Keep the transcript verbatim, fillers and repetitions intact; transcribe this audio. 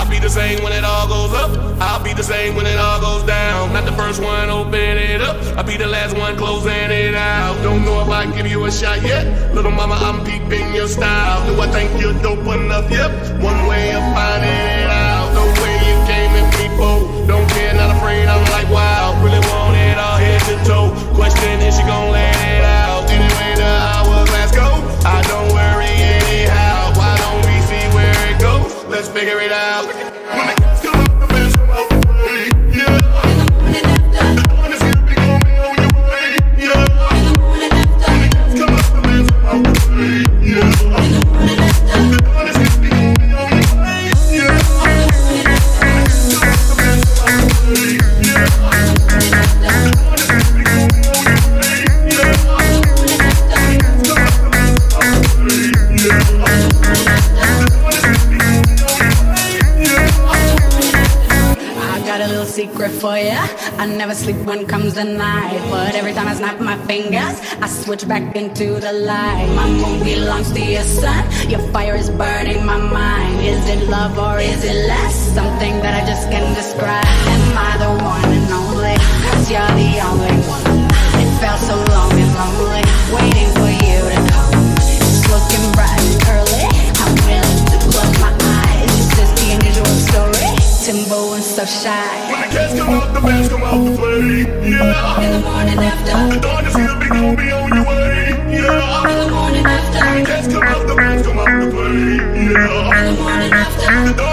I'll be the same when it all goes up. I'll be the same when it all goes down. Not the first one, open it up. I'll be the last one closing it out. Don't know if I give you a shot yet. Little mama, I'm peeping your style. Do I think you're dope enough? Yep. One way of finding it out. The way you came at me, boo. Don't care, not afraid, I'm like wow. Really want it all head to toe. Question is she gon' let it out? Anyway, the hourglass go. I don't worry anyhow. Why don't we see where it goes? Let's figure it out. When the cats come out, the bands come out the way. Yeah. In the morning after. The dawn is here, be gon' be on your way. Yeah. In the morning after. When the cats come out, the bands come out the way. Yeah. In the morning after. The dawn is here, be gon' be on your way. Yeah. In the morning after. When the cats come out, the bands come out the way. Yeah. In the morning after. The dawn is here, be gon' be on your way. Yeah. In the morning after. When the cats come out, the bands come out the way. Yeah. In the morning after. The dawn is here, be gon' be on your way. I got a little secret for ya. I never sleep when comes the night, but every time I snap my fingers, I switch back into the light. My moon belongs to your sun. Your fire is burning my mind. Is it love or is it lust? Something that I just can't describe. Am I the one and only? 'Cause you're the only one. It felt so long and lonely, waiting for you to come. It's looking bright and early. I'm willing to close my eyes. This is the unusual story. Timbo and so shy. When the cats come out, the bands come out to play. Yeah. In the morning after. The dawn is here, be gon' be on your way. Yeah. In the morning after. When the cats come out, the bands come out to play. Yeah. In the morning after. The dawn